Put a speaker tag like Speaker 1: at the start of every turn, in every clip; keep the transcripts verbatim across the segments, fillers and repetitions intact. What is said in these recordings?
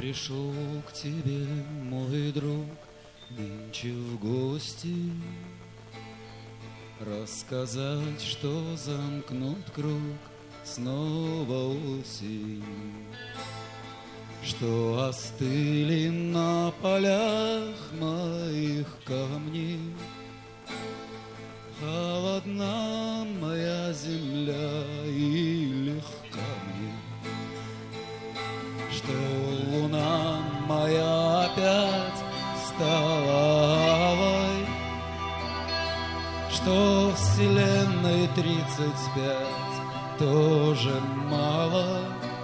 Speaker 1: пришел к тебе, мой друг, нынче в гости, рассказать, что замкнут круг снова осень, что остыли на полях моих камни, холодна моя земля и легка мне, что луна моя опять стала алой, что вселенной тридцать пять тоже мало.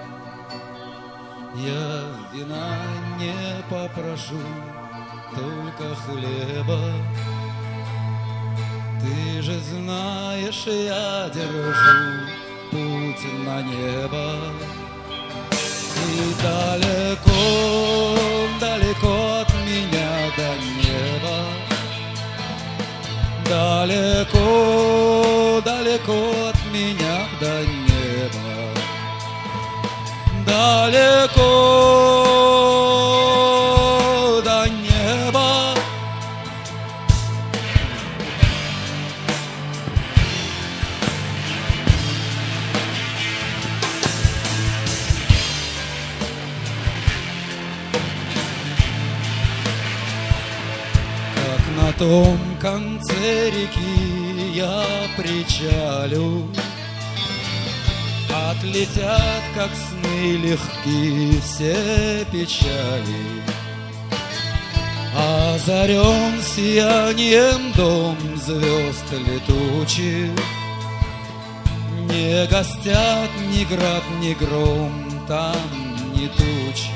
Speaker 1: Я вина не попрошу, только хлеба. Ты же знаешь, я держу путь на небо. И далеко, далеко от меня до неба, далеко, далеко от меня до неба, далеко до неба. На том конце реки я причалю, отлетят, как сны легки, все печали. Озарен сиянием дом звезд летучих, не гостят ни град, ни гром, там ни тучи.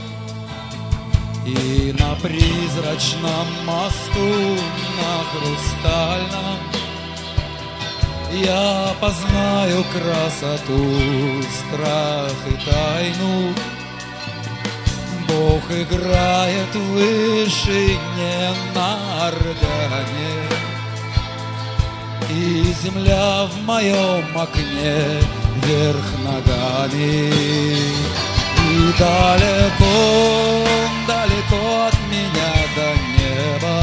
Speaker 1: И на призрачном мосту, на хрустальном, я познаю красоту, страх и тайну. Бог играет в вышине на органе, и земля в моем окне вверх ногами. И далеко, далеко от меня до неба,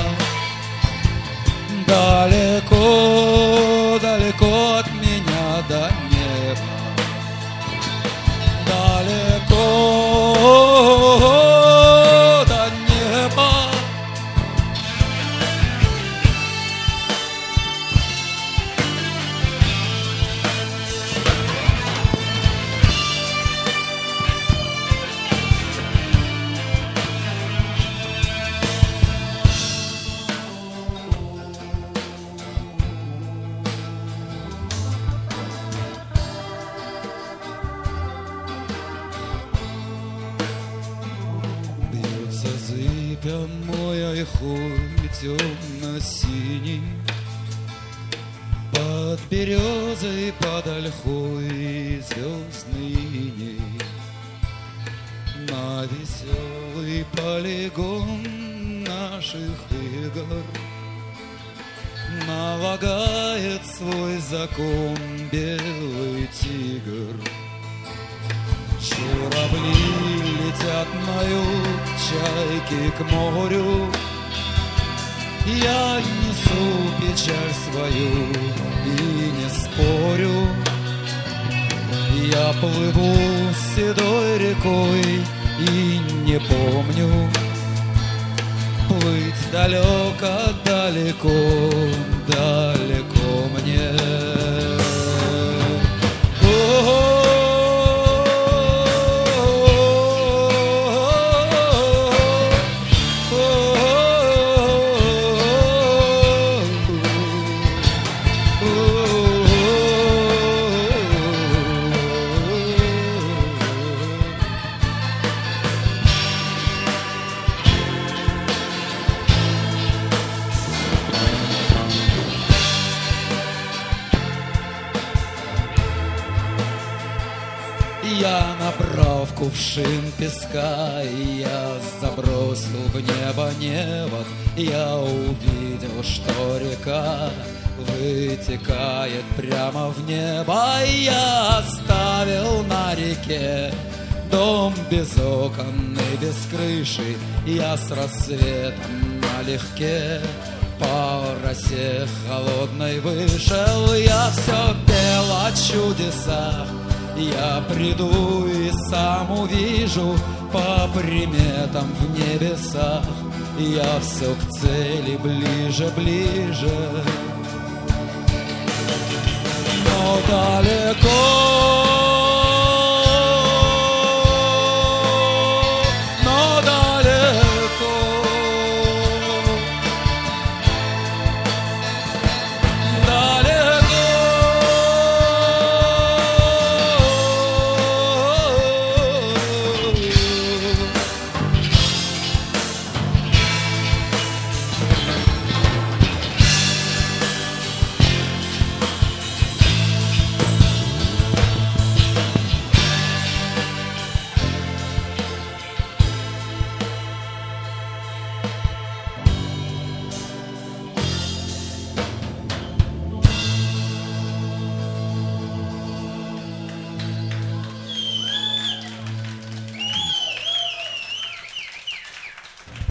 Speaker 1: далеко, далеко от меня до неба, далеко до неба. Мой ойхой темно-синий, под березой, под ольхой звездный иней, на веселый полигон наших игр налагает свой закон белый тигр. Журавли летят на юг, чайки к морю, я несу печаль свою и не спорю. Я плыву седой рекой и не помню плыть далеко, далеко, далеко мне. Я набрал в кувшин песка, и я забросил в небо невод. Я увидел, что река вытекает прямо в небо. Я оставил на реке дом без окон и без крыши, я с рассветом налегке по росе холодной вышел. Я все пел о чудесах, я приду и сам увижу по приметам в небесах. Я все к цели ближе, ближе. Но далеко